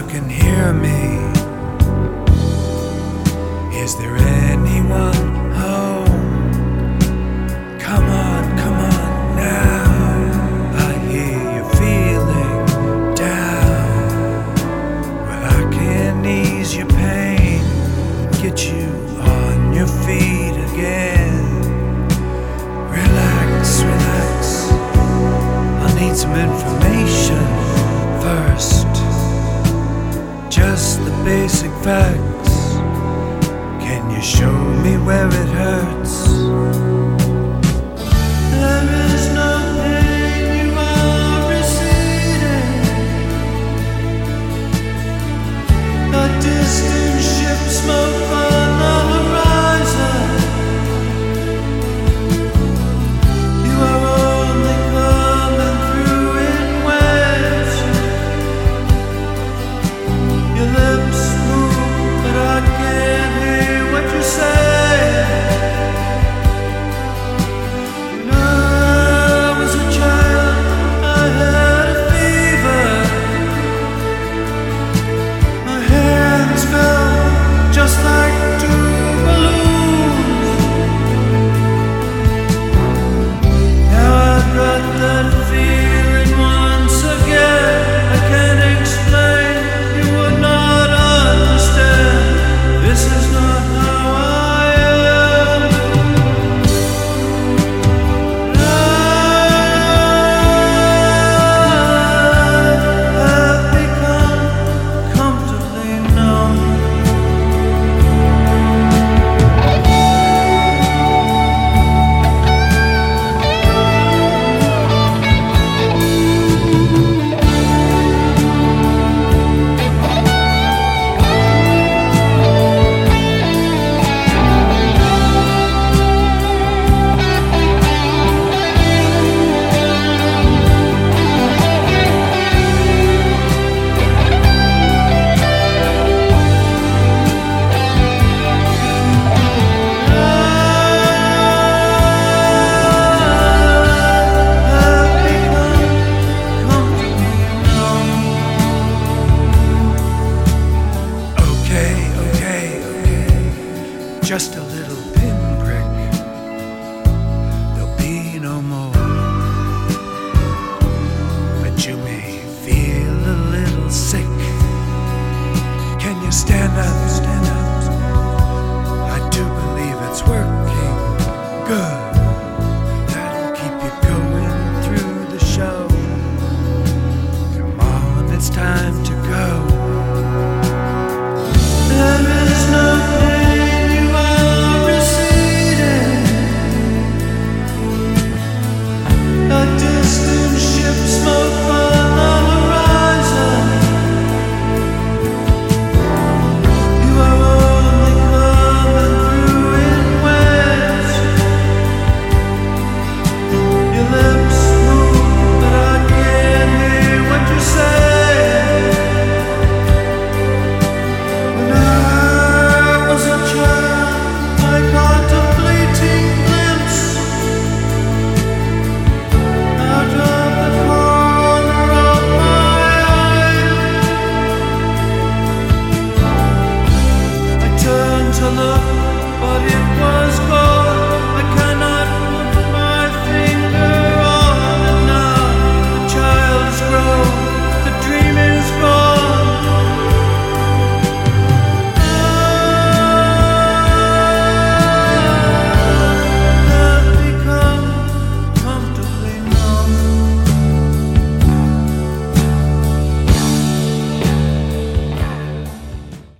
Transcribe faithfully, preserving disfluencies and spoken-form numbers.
can hear me. Is there anyone home? Come on, come on now. I hear you're feeling down. Well, I can ease your pain, get you on your feet again. Relax, relax. I'll need some information first. Just the basic facts. Can you show me where it hurts? There is no pain, you are receding. A distant ship smoke on the horizon. You are only coming through in waves. Your lips move, but I can't hear what you say. When I was a child, I had a fever. My hands felt just like two balloons. Now I've got that feeling once again. I can't explain, you would not understand. This is not how I am. I have become comfortably numb. Okay, okay, okay. Just a little pinprick. There'll be no more. But you may feel a little sick. Can you stand up